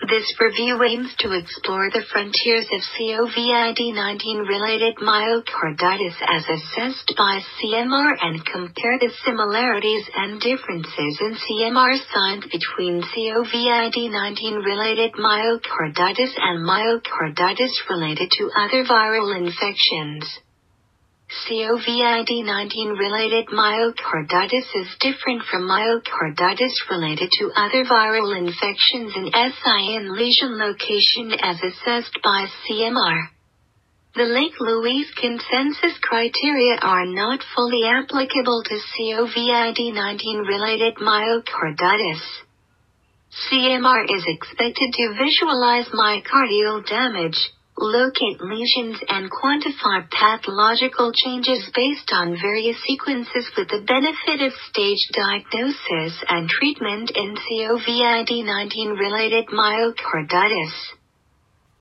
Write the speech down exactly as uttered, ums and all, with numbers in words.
This review aims to explore the frontiers of COVID nineteen-related myocarditis as assessed by C M R and compare the similarities and differences in C M R signs between COVID nineteen-related myocarditis and myocarditis related to other viral infections. COVID nineteen-related myocarditis is different from myocarditis related to other viral infections in S I N lesion location as assessed by C M R. The Lake Louise consensus criteria are not fully applicable to COVID nineteen-related myocarditis. C M R is expected to visualize myocardial damage, locate lesions and quantify pathological changes based on various sequences with the benefit of stage diagnosis and treatment in COVID nineteen-related myocarditis.